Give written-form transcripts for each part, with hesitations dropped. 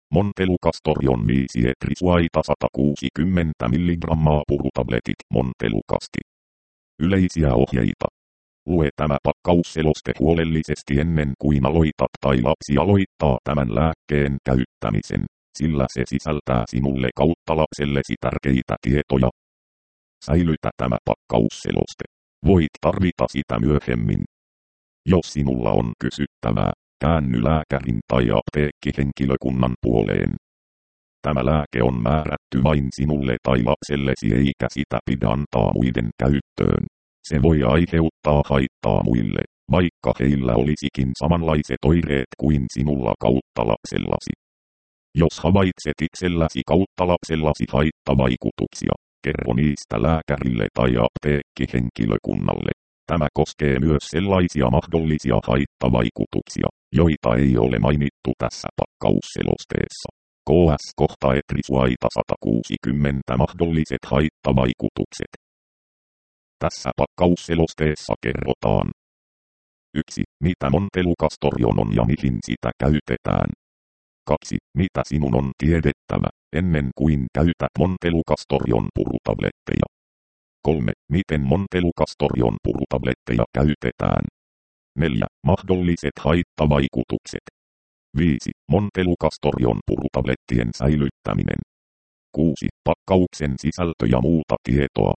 Montelukastorion 5 etrisuaita 160 mg purutabletit Montelukasti. Yleisiä ohjeita. Lue tämä pakkausseloste huolellisesti ennen kuin aloitat tai lapsi aloittaa tämän lääkkeen käyttämisen, sillä se sisältää sinulle kautta lapsellesi tärkeitä tietoja. Säilytä tämä pakkausseloste. Voit tarvita sitä myöhemmin. Jos sinulla on kysyttävää, käänny lääkärin tai apteekkihenkilökunnan puoleen. Tämä lääke on määrätty vain sinulle tai lapsellesi eikä sitä pidä antaa muiden käyttöön. Se voi aiheuttaa haittaa muille, vaikka heillä olisikin samanlaiset oireet kuin sinulla kautta lapsellasi. Jos havaitset itselläsi kautta lapsellasi haittavaikutuksia, kerro niistä lääkärille tai apteekkihenkilökunnalle. Tämä koskee myös sellaisia mahdollisia haittavaikutuksia, joita ei ole mainittu tässä pakkausselosteessa. KS kohta etrisuaita 160 mahdolliset haittavaikutukset. Tässä pakkausselosteessa kerrotaan. 1. Mitä Montelukastorion on ja mihin sitä käytetään. 2. Mitä sinun on tiedettävä, ennen kuin käytät Montelukastorion purutabletteja. 3. Miten Montelukastorion purutabletteja käytetään. 4. Mahdolliset haittavaikutukset. 5. Montelukastorion purutablettien säilyttäminen. 6. Pakkauksen sisältö ja muuta tietoa.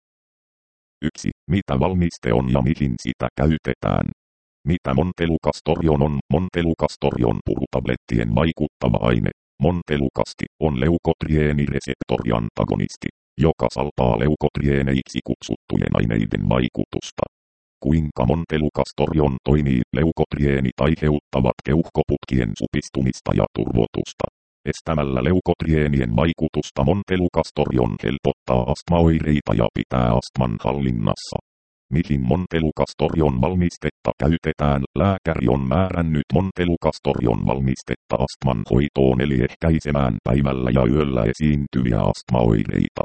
1. Mitä valmiste on ja mihin sitä käytetään. Mitä Montelukastorion on? Montelukastorion purutablettien vaikuttava aine. Montelukasti on leukotrieenireseptoriantagonisti, joka salpaa leukotrieneiksi kutsuttujen aineiden vaikutusta. Kuinka Montelukastorion toimii? Leukotrienit aiheuttavat keuhkoputkien supistumista ja turvotusta. Estämällä leukotrienien vaikutusta Montelukastorion helpottaa astmaoireita ja pitää astman hallinnassa. Mihin Montelukastorion valmistetta käytetään? Lääkäri on määrännyt Montelukastorion valmistetta astman hoitoon eli ehkäisemään päivällä ja yöllä esiintyviä astmaoireita.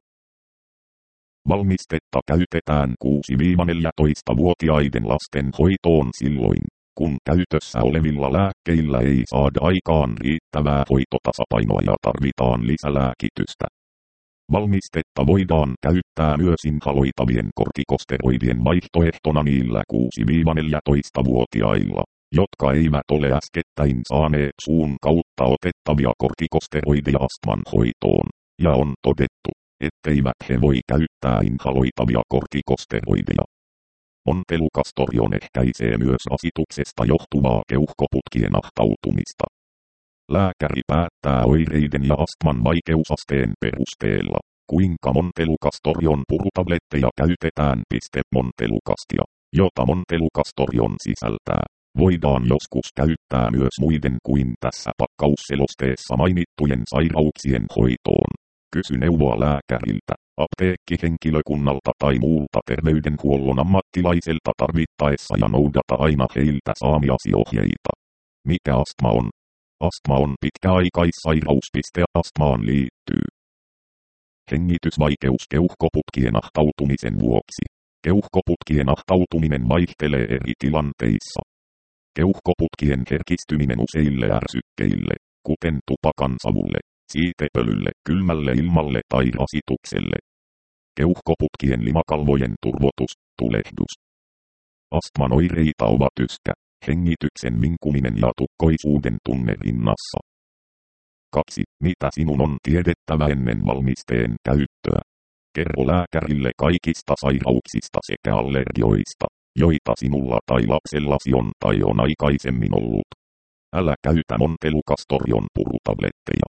Valmistetta käytetään 6-14-vuotiaiden lasten hoitoon silloin, kun käytössä olevilla lääkkeillä ei saada aikaan riittävää hoitotasapainoa ja tarvitaan lisälääkitystä. Valmistetta voidaan käyttää myös inhaloitavien kortikosteroidien vaihtoehtona niillä 6-14-vuotiailla, jotka eivät ole äskettäin saaneet suun kautta otettavia kortikosteroideja astman hoitoon, ja on todettu, etteivät he voi käyttää inhaloitavia kortikosteroideja. Montelukastorion ehkäisee myös rasituksesta johtuvaa keuhkoputkien ahtautumista. Lääkäri päättää oireiden ja astman vaikeusasteen perusteella, kuinka Montelukastorion purutabletteja käytetään. Montelukastia, jota Montelukastorion sisältää, voidaan joskus käyttää myös muiden kuin tässä pakkausselosteessa mainittujen sairauksien hoitoon. Kysy neuvoa lääkäriltä, apteekkihenkilökunnalta tai muulta terveydenhuollon ammattilaiselta tarvittaessa ja noudata aina heiltä saamiasi ohjeita. Mikä astma on? Astma on pitkäaikaissairaus. Astmaan liittyy hengitysvaikeus keuhkoputkien ahtautumisen vuoksi. Keuhkoputkien ahtautuminen vaihtelee eri tilanteissa. Keuhkoputkien herkistyminen useille ärsykkeille, kuten tupakan savulle, siitepölylle, kylmälle ilmalle tai rasitukselle. Keuhkoputkien limakalvojen turvotus, tulehdus. Astman oireita ovat yskä, hengityksen vinkuminen ja tukkoisuuden tunne rinnassa. 2. Mitä sinun on tiedettävä ennen valmisteen käyttöä? Kerro lääkärille kaikista sairauksista sekä allergioista, joita sinulla tai lapsellasi on tai on aikaisemmin ollut. Älä käytä Montelukastorion purutabletteja.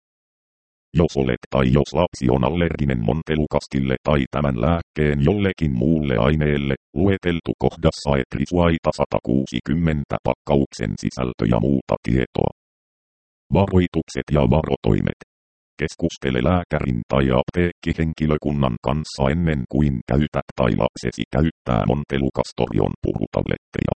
Jos olet tai jos lapsi on allerginen Montelukastille tai tämän lääkkeen jollekin muulle aineelle, lueteltu kohdassa etrisuaita 160 pakkauksen sisältö ja muuta tietoa. Varoitukset ja varotoimet. Keskustele lääkärin tai apteekkihenkilökunnan kanssa ennen kuin käytät tai lapsesi käyttää Montelukastorion purutabletteja.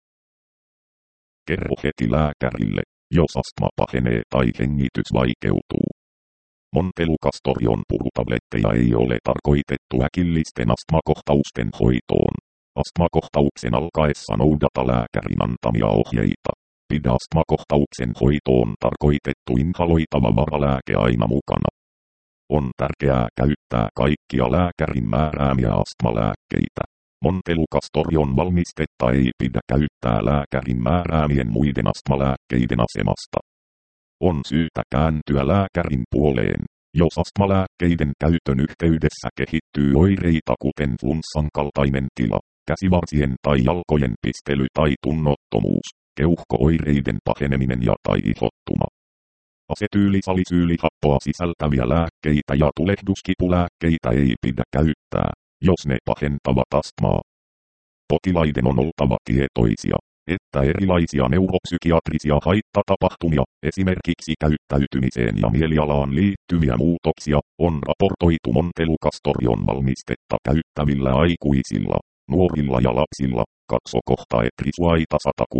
Kerro heti lääkärille, jos astma pahenee tai hengitys vaikeutuu. Montelukastorion purutabletteja ei ole tarkoitettu äkillisten astmakohtausten hoitoon. Astmakohtauksen alkaessa noudata lääkärin antamia ohjeita. pidä astmakohtauksen hoitoon tarkoitettu inhaloitava varalääke aina mukana. On tärkeää käyttää kaikkia lääkärin määräämiä astmalääkkeitä. Montelukastorion valmistetta ei pidä käyttää lääkärin määräämien muiden astmalääkkeiden asemasta. On syytä kääntyä lääkärin puoleen, jos astmalääkkeiden käytön yhteydessä kehittyy oireita kuten flunssan kaltainen tila, käsivarsien tai jalkojen pistely tai tunnottomuus, keuhko-oireiden paheneminen ja tai ihottuma. Asetyylisalisyylihappoa sisältäviä lääkkeitä ja tulehduskipulääkkeitä ei pidä käyttää, jos ne pahentavat astmaa. Potilaiden on oltava tietoisia, että erilaisia neuropsykiatrisia haittatapahtumia, esimerkiksi käyttäytymiseen ja mielialaan liittyviä muutoksia, on raportoitu montelukastorion valmistetta käyttävillä aikuisilla, nuorilla ja lapsilla. Katso Etrisuaita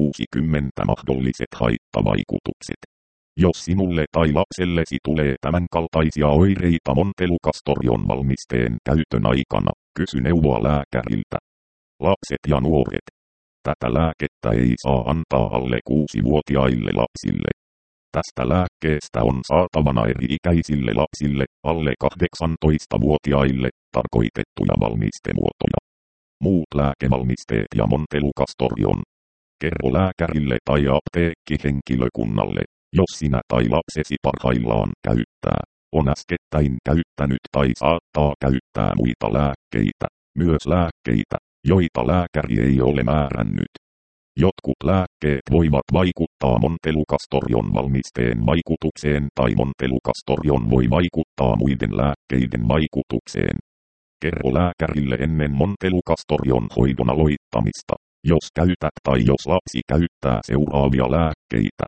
160 mahdolliset haittavaikutukset. Jos sinulle tai lapsellesi tulee tämänkaltaisia oireita montelukastorion valmisteen käytön aikana, kysy neuvoa lääkäriltä. Lapset ja nuoret. Tätä lääkettä ei saa antaa alle 6-vuotiaille lapsille. Tästä lääkkeestä on saatavana eri-ikäisille lapsille, alle 18-vuotiaille, tarkoitettuja valmistemuotoja. Muut lääkevalmisteet ja montelukastorion. Kerro lääkärille tai apteekkihenkilökunnalle, jos sinä tai lapsesi parhaillaan käyttää, on äskettäin käyttänyt tai saattaa käyttää muita lääkkeitä, myös lääkkeitä, joita lääkäri ei ole määrännyt. Jotkut lääkkeet voivat vaikuttaa montelukastorion valmisteen vaikutukseen tai montelukastorion voi vaikuttaa muiden lääkkeiden vaikutukseen. Kerro lääkärille ennen montelukastorion hoidon aloittamista, jos käytät tai jos lapsi käyttää seuraavia lääkkeitä.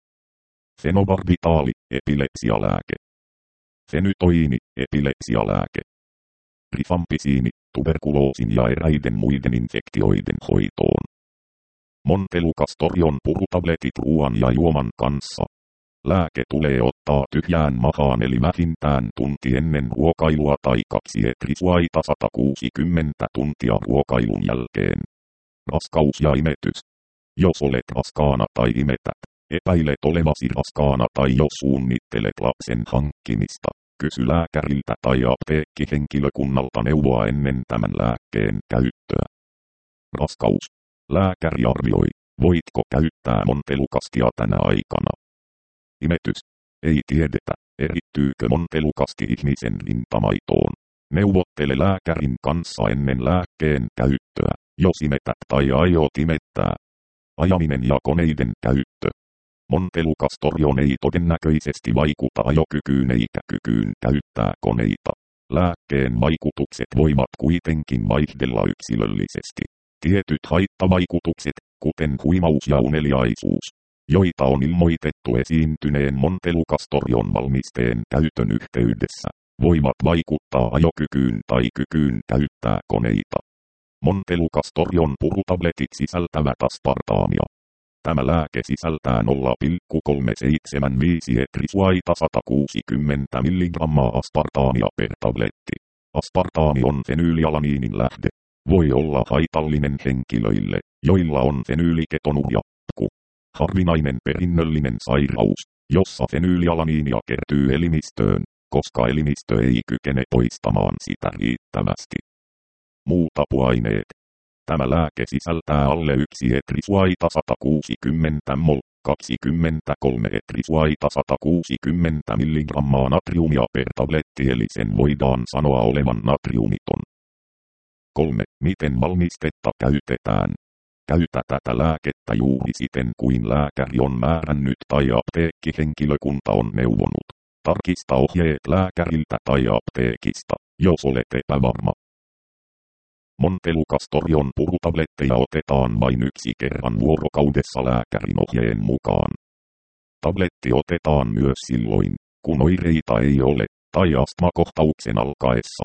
Fenobarbitaali, epilepsialääke. Fenytoini, epilepsialääke. Rifampisiini, tuberkuloosin ja eräiden muiden infektioiden hoitoon. Montelukastorion purutabletit ruoan ja juoman kanssa. Lääke tulee ottaa tyhjään mahaan eli vähintään tunti ennen ruokailua tai 2 Etrisuaita 160 tuntia ruokailun jälkeen. Raskaus ja imetys. Jos olet raskaana tai imetät, epäilet olevasi raskaana tai jos suunnittelet lapsen hankkimista, kysy lääkäriltä tai apteekkihenkilökunnalta neuvoa ennen tämän lääkkeen käyttöä. Raskaus. Lääkäri arvioi, voitko käyttää montelukastia tänä aikana. Imetys. Ei tiedetä, erittyykö montelukasti ihmisen rintamaitoon. Neuvottele lääkärin kanssa ennen lääkkeen käyttöä, jos imetät tai aiot imettää. Ajaminen ja koneiden käyttö. Montelukastorion ei todennäköisesti vaikuta ajokykyyn eikä kykyyn käyttää koneita. Lääkkeen vaikutukset voivat kuitenkin vaihdella yksilöllisesti. Tietyt haittavaikutukset, kuten huimaus ja uneliaisuus, joita on ilmoitettu esiintyneen montelukastorion valmisteen käytön yhteydessä, voivat vaikuttaa ajokykyyn tai kykyyn käyttää koneita. Montelukastorion purutabletit sisältävät aspartaamia. Tämä lääke sisältää 0,375 Etrisuaita 160 mg aspartaamia per tabletti. Aspartaami on fenyylialaniinin lähde. Voi olla haitallinen henkilöille, joilla on fenyyliketonuria. Harvinainen perinnöllinen sairaus, jossa fenyylialaniinia kertyy elimistöön, koska elimistö ei kykene poistamaan sitä riittävästi. Muut apuaineet. Tämä lääke sisältää alle 1 Etrisuaita 160 mol, 23 Etrisuaita 160 mg natriumia per tabletti eli sen voidaan sanoa olevan natriumiton. 3. Miten valmistetta käytetään? Käytä tätä lääkettä juuri siten kuin lääkäri on määrännyt tai apteekkihenkilökunta on neuvonut. Tarkista ohjeet lääkäriltä tai apteekista, jos olet epävarma. Montelukastorion purutabletteja otetaan vain 1 kerran vuorokaudessa lääkärin ohjeen mukaan. Tabletti otetaan myös silloin, kun oireita ei ole, tai astmakohtauksen alkaessa.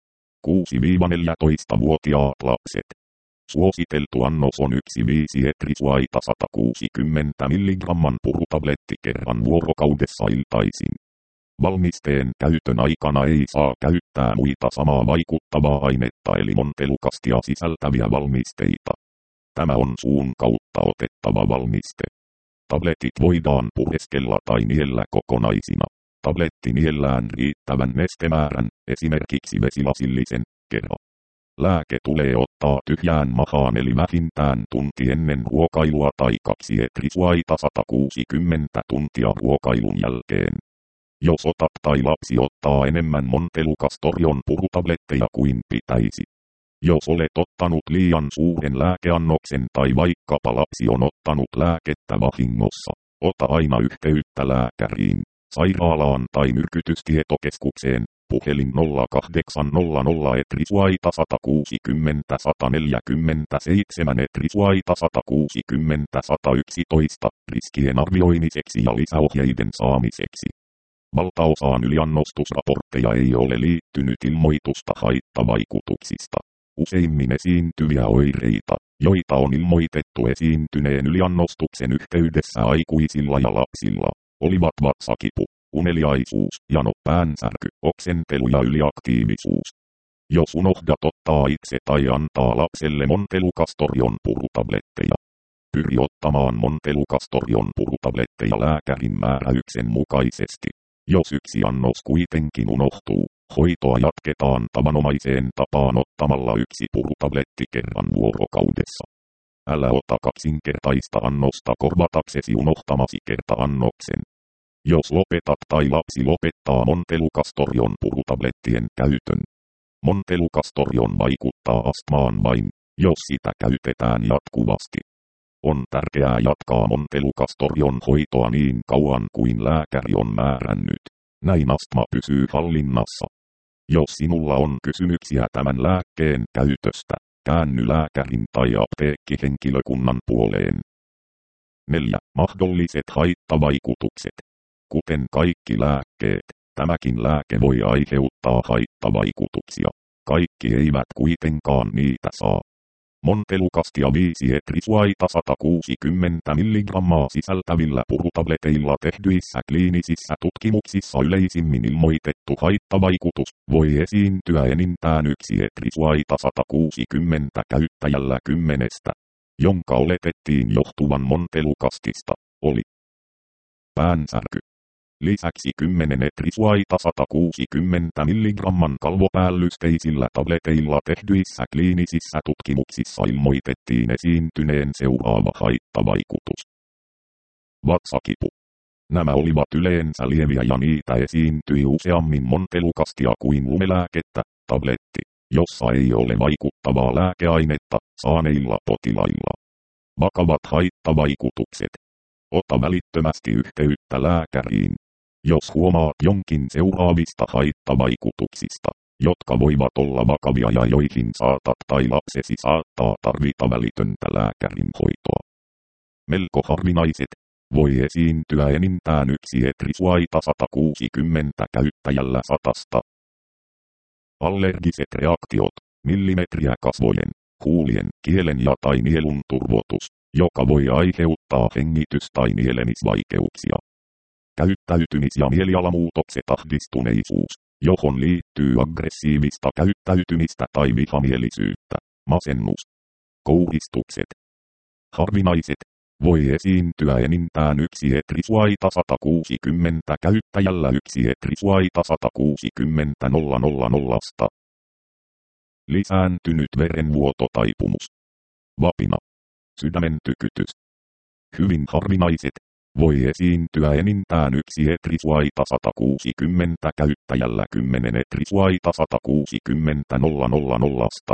6-14-vuotiaat lapset. Suositeltu annos on 1,5 Etrisuaita 160 mg purutabletti kerran vuorokaudessa iltaisin. Valmisteen käytön aikana ei saa käyttää muita samaa vaikuttavaa ainetta eli montelukastia sisältäviä valmisteita. Tämä on suun kautta otettava valmiste. Tabletit voidaan pureskella tai niellä kokonaisina. Tabletti niellään riittävän nestemäärän, esimerkiksi vesilasillisen, kerran. Lääke tulee ottaa tyhjään mahaan eli vähintään tunti ennen ruokailua tai 2 etrisuaita 160 tuntia ruokailun jälkeen. Jos otat tai lapsi ottaa enemmän Montelukastorion purutabletteja kuin pitäisi. Jos olet ottanut liian suuren lääkeannoksen tai vaikkapa lapsi on ottanut lääkettä vahingossa, ota aina yhteyttä lääkäriin, sairaalaan tai myrkytystietokeskukseen, puhelin 0800 etrisuaita 160 147 etrisuaita 160 111 riskien arvioimiseksi ja lisäohjeiden saamiseksi. Valtaosaan yliannostusraportteja ei ole liittynyt ilmoitusta haittavaikutuksista. Useimmin esiintyviä oireita, joita on ilmoitettu esiintyneen yliannostuksen yhteydessä aikuisilla ja lapsilla, olivat vatsakipu, uneliaisuus, jano, päänsärky, oksentelu ja yliaktiivisuus. Jos unohdat ottaa itse tai antaa lapselle Montelukastorion purutabletteja, pyri ottamaan Montelukastorion purutabletteja lääkärin määräyksen mukaisesti. Jos yksi annos kuitenkin unohtuu, hoitoa jatketaan tavanomaiseen tapaan ottamalla 1 purutabletti kerran vuorokaudessa. Älä ota kaksinkertaista annosta korvataksesi unohtamasi kerta-annoksen. Jos lopetat tai lapsi lopettaa Montelukastorion purutablettien käytön. Montelukastorion vaikuttaa astmaan vain, jos sitä käytetään jatkuvasti. On tärkeää jatkaa Montelukastorion hoitoa niin kauan kuin lääkäri on määrännyt. Näin astma pysyy hallinnassa. Jos sinulla on kysymyksiä tämän lääkkeen käytöstä, käänny lääkärin tai apteekkihenkilökunnan puoleen. 4. Mahdolliset haittavaikutukset. Kuten kaikki lääkkeet, tämäkin lääke voi aiheuttaa haittavaikutuksia. Kaikki eivät kuitenkaan niitä saa. Montelukastia 5 etrisuaita 160 mg sisältävillä purutableteilla tehdyissä kliinisissä tutkimuksissa yleisimmin ilmoitettu haittavaikutus voi esiintyä enintään 1 etrisuaita 160 käyttäjällä 10, jonka oletettiin johtuvan Montelukastista, oli päänsärky. Lisäksi 10 etrisuaita 160 mg kalvopäällysteisillä tableteilla tehdyissä kliinisissä tutkimuksissa ilmoitettiin esiintyneen seuraava haittavaikutus. Vatsakipu. Nämä olivat yleensä lieviä ja niitä esiintyi useammin Montelukastia kuin lumelääkettä, tabletti, jossa ei ole vaikuttavaa lääkeainetta, saaneilla potilailla. Vakavat haittavaikutukset. Ota välittömästi yhteyttä lääkäriin. Jos huomaat jonkin seuraavista haittavaikutuksista, jotka voivat olla vakavia ja joihin saatat tai lapsesi saattaa tarvita välitöntä lääkärin hoitoa. Melko harvinaiset, voi esiintyä enintään 1 etrisuaita 160 käyttäjällä 100. Allergiset reaktiot, millimetriä kasvojen, huulien, kielen ja tai nielun turvotus, joka voi aiheuttaa hengitys- tai nielemisvaikeuksia. Käyttäytymis- ja mielialamuutokset, ahdistuneisuus, johon liittyy aggressiivista käyttäytymistä tai vihamielisyyttä, masennus. Kouristukset. Harvinaiset, voi esiintyä enintään 1 etrisuaita 160 käyttäjällä 1 etrisuaita 160 000. Lisääntynyt verenvuototaipumus. Vapina. Sydämen tykytys. Hyvin harvinaiset, voi esiintyä enintään 1 etrisuaita 160 käyttäjällä 10 etrisuaita 160 000.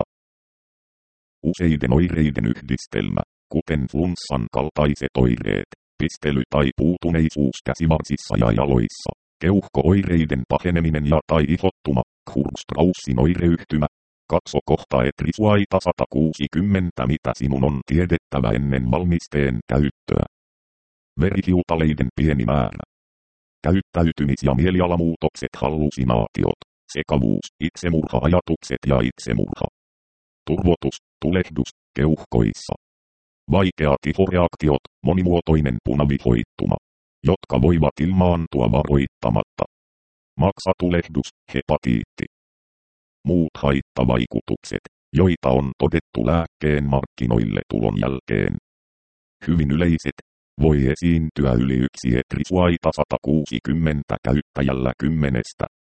Useiden oireiden yhdistelmä, kuten flunssan kaltaiset oireet, pistely tai puutuneisuus käsivarsissa ja jaloissa, keuhko-oireiden paheneminen ja tai ihottuma, Kurz-Straussin oireyhtymä. Katso kohta etrisuaita 160 mitä sinun on tiedettävä ennen valmisteen käyttöä. Verihiutaleiden pieni määrä. Käyttäytymis- ja mielialamuutokset, hallusinaatiot, sekavuus, itsemurha-ajatukset ja itsemurha. Turvotus, tulehdus, keuhkoissa. Vaikeat ihoreaktiot, monimuotoinen punavihoittuma, jotka voivat ilmaantua varoittamatta. Maksatulehdus, hepatiitti. Muut haittavaikutukset, joita on todettu lääkkeen markkinoille tulon jälkeen. Hyvin yleiset, voi esiintyä yli 1 Etrisuaita 160 käyttäjällä 10.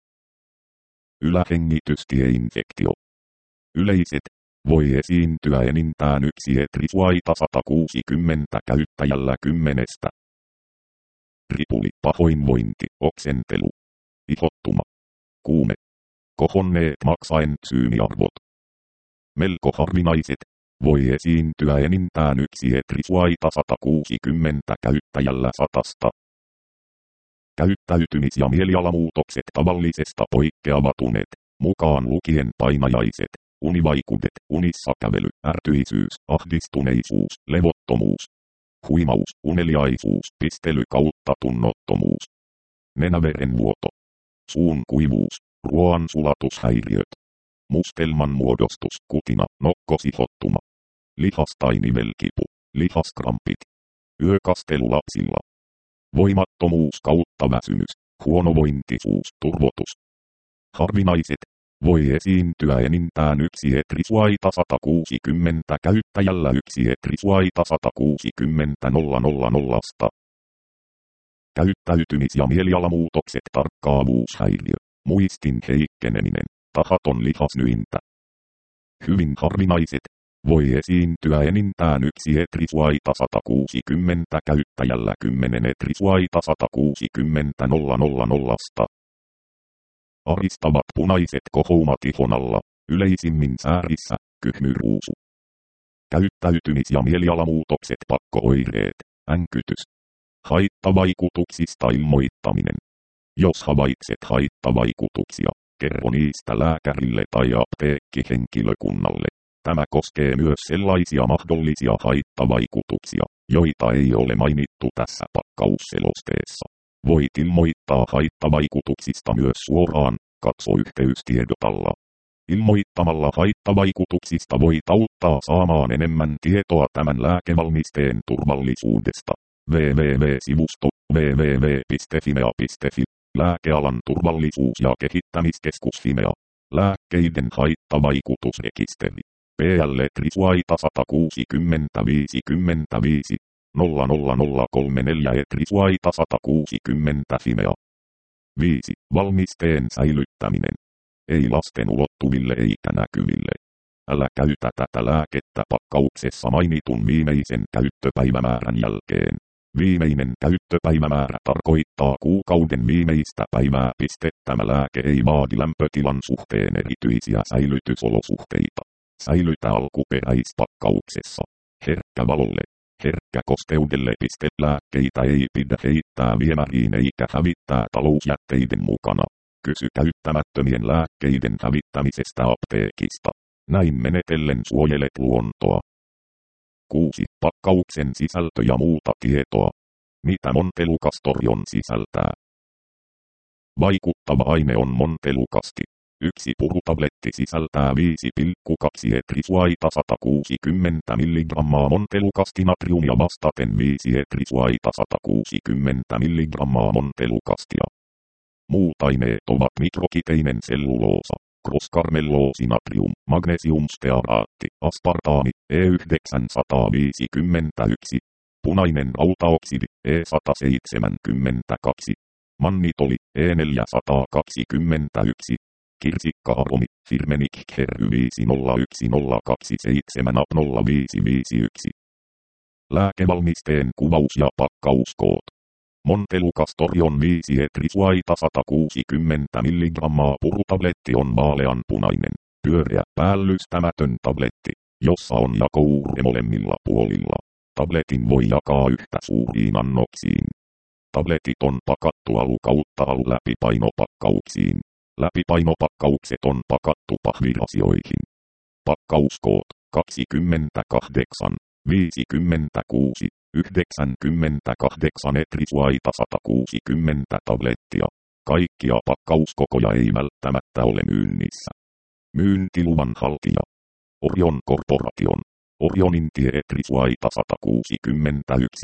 Ylähengitystieinfektio. Yleiset, voi esiintyä enintään 1 Etrisuaita 160 käyttäjällä 10. Ripuli, pahoinvointi, oksentelu, ihottuma, kuume, kohonneet maksaentsyymiarvot. Melko harvinaiset, voi esiintyä enintään 1 Etrisuaita 160 käyttäjällä 100. Käyttäytymis- ja mielialamuutokset tavallisesta poikkeavat unet, mukaan lukien painajaiset, univaikutet, unissa kävely, ärtyisyys, ahdistuneisuus, levottomuus, huimaus, uneliaisuus, pistely kautta tunnottomuus, nenäverenvuoto, suun kuivuus, ruoan sulatushäiriöt, mustelman muodostus, kutina, nokkosihottuma, lihas- tai nivelkipu, lihaskrampit, yökastelu lapsilla, voimattomuus kautta väsymys, huonovointisuus, turvotus. Harvinaiset, voi esiintyä enintään 1 Etrisuaita 160 käyttäjällä 1 Etrisuaita 160 000. Käyttäytymis- ja mielialamuutokset, tarkkaavuushäiriö, muistin heikkeneminen, tahaton lihasnyintä. Hyvin harvinaiset, voi esiintyä enintään 1 Etrisuaita 160 käyttäjällä 10 Etrisuaita 160 000. Aristavat punaiset kohoumat ihon alla, yleisimmin säärissä, kyhmyruusu. Käyttäytymis- ja mielialamuutokset, pakko-oireet, änkytys. Haittavaikutuksista ilmoittaminen. Jos havaitset haittavaikutuksia, kerro niistä lääkärille tai apteekkihenkilökunnalle. Tämä koskee myös sellaisia mahdollisia haittavaikutuksia, joita ei ole mainittu tässä pakkausselosteessa. Voit ilmoittaa haittavaikutuksista myös suoraan, katso yhteystiedot alla. Ilmoittamalla haittavaikutuksista voit auttaa saamaan enemmän tietoa tämän lääkevalmisteen turvallisuudesta. www.sivusto www.fimea.fi Lääkealan turvallisuus- ja kehittämiskeskus Fimea. Lääkkeiden haittavaikutusrekisteri. PL Etrisuaita 160 55 00034 Etrisuaita 160 Fimea. 5. Valmisteen säilyttäminen. Ei lasten ulottuville eikä näkyville. Älä käytä tätä lääkettä pakkauksessa mainitun viimeisen käyttöpäivämäärän jälkeen. Viimeinen käyttöpäivämäärä tarkoittaa kuukauden viimeistä päivää. Tämä lääke ei vaadi lämpötilan suhteen erityisiä säilytysolosuhteita. Säilytä alkuperäispakkauksessa. Herkkä valolle. Herkkä kosteudelle. Lääkkeitä ei pidä heittää viemäriin eikä hävittää talousjätteiden mukana. Kysy käyttämättömien lääkkeiden hävittämisestä apteekista. Näin menetellen suojelet luontoa. 6. Pakkauksen sisältö ja muuta tietoa. Mitä montelukastorion sisältää? Vaikuttava aine on montelukasti. 1 purutabletti sisältää 5,2 Etrisuaita 160 mg montelukasti natriumia vastaten 5 Etrisuaita 160 mg montelukastia. Muut aineet ovat mikrokiteinen selluloosa, crosskarmelloosi-natrium, magnesiumstearaatti, aspartaami, E951, punainen rautaoksidi, E172, mannitoli, E421, kirsikka-aromi, firmenikher 501027 0551. Lääkevalmisteen kuvaus ja pakkauskoot. Montelukastorion 5 Etrisuaita 160 mg purutabletti on vaaleanpunainen, pyöreä, päällystämätön tabletti, jossa on jakouure molemmilla puolilla. Tabletin voi jakaa yhtä suuriin annoksiin. Tabletit on pakattu alu läpipainopakkauksiin. Läpipainopakkaukset on pakattu pahvirasioihin. Pakkauskoot 28, 56, 98 Etrisuaita 160 tablettia. Kaikkia pakkauskokoja ei välttämättä ole myynnissä. Myyntiluvan haltija. Orion Corporation. Orionin tie Etrisuaita 161.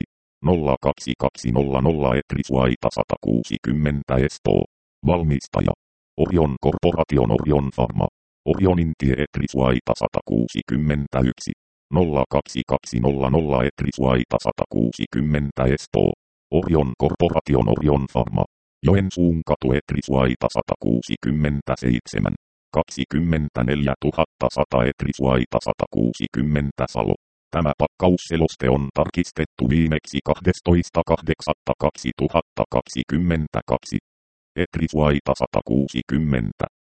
02200 Etrisuaita 160 Espoo. Valmistaja. Orion Corporation Orion Pharma. Orionin tie Etrisuaita 161. 02200 Etrisvaita 160 Espoo. Orion Corporation Orion Pharma. Joensuun katu Etrisvaita 167. 24 100 Etrisvaita 160 Salo. Tämä pakkausseloste on tarkistettu viimeksi 12.8.2022. Etrisvaita 160.